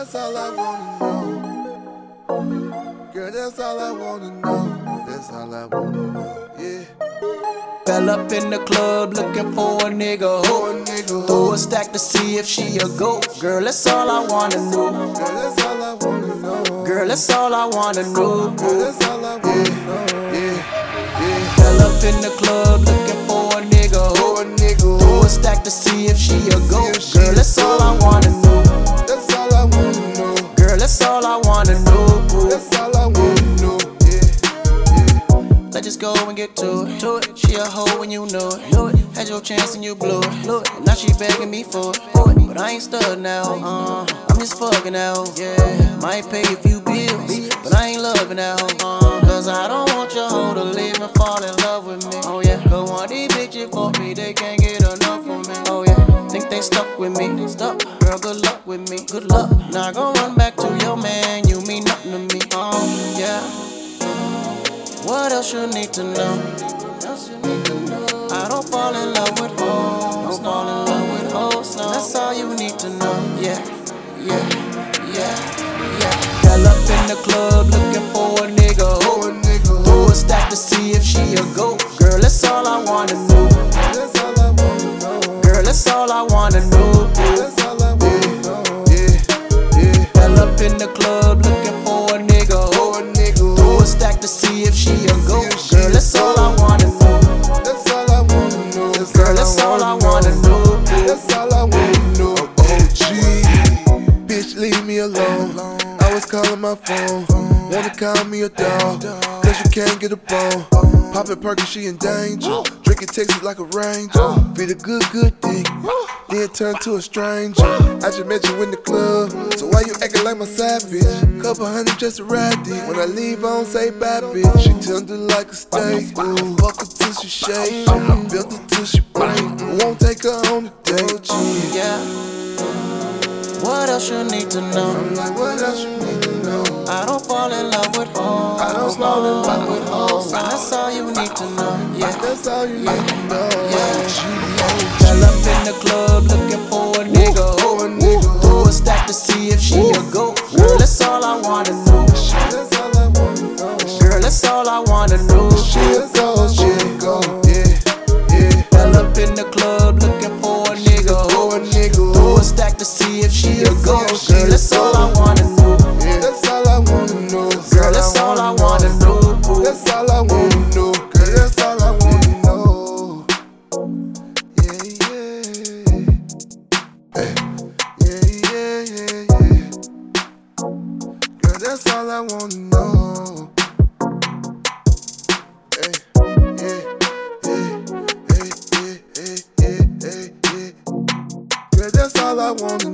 that's all I wanna know. Girl, that's all I wanna know. That's all I wanna know, yeah. Fell up in the club looking for a nigga hoe. Throw a stack to see if she a goat. Girl, that's all I wanna know. Girl, that's all I wanna know. Girl, that's all I wanna know. Girl, that's all I wanna know, yeah. Fell up in the club looking for a nigga hoe. Throw a stack to see if she a goat. Girl, that's all I wanna know. That's all I wanna know. Girl, that's all I wanna know. That's all I wanna know, yeah. Let's just go and get to it. She a hoe when you know it. Had your chance and you blew it. And now she begging me for it. But I ain't stud now. I'm just fucking out. Yeah, might pay a few bills, but I ain't loving out. Cause I don't want your hoe to leave and fall in love with me. Oh yeah, cause one of these bitches for me, they can't get enough of me. Oh yeah, think they stuck with me. Stuck, girl, good luck with me. Good luck. Now go run back to your man. You mean nothing to me. Yeah. What else you need to know? I don't fall in love with hoes. Don't fall in love with hoes. No. That's all you need to know. Yeah. Fell up in the club looking for a nigga hoe. Throw a stack to see if she a goat. Girl, that's all I wanna know. That's all I wanna know. Girl, that's all I wanna know. That's all I wanna know, yeah. Fell up in the club looking for a nigga hoe. Throw a stack to see if she a goat. Girl, that's all I wanna know. That's all I wanna know. Girl, that's all I wanna know. That's all I wanna know. OG, bitch, leave me alone. Always calling my phone. Wanna call me a dog, cause you can't get a bone. Poppin' perky, she in danger. Drinking Texas like a ranger. Feel a good dick, then turn to a stranger. I just met you in the club, so why you acting like my side bitch? Couple hundred just to ride dick. When I leave, I don't say bye, bitch. She tender like a steak. Ooh, fuck her till she shake. I built her till she break. Won't take her on a date. Yeah. What else you need to know? I'm like, what else you need to know? I don't fall in love with hoes. I don't fall in love with hoes. That's all you need to know. Yeah. That's all you need to know. Fell up in the club looking for a nigga hoe. Throw a stack to see if she a goat. Girl, that's all I wanna know. That's all I wanna know. Girl, that's all I wanna know. She'll go, yeah. Fell up in the club looking for a nigga hoe. Throw a stack to see if she a goat. Girl, that's all I wanna know. That's all I wanna know. Girl, that's all I wanna know. That's all I wanna know. Girl, that's all I wanna know. Yeah. Hey. Yeah. Girl, that's all I wanna know. Hey. Yeah. Girl, that's all I wanna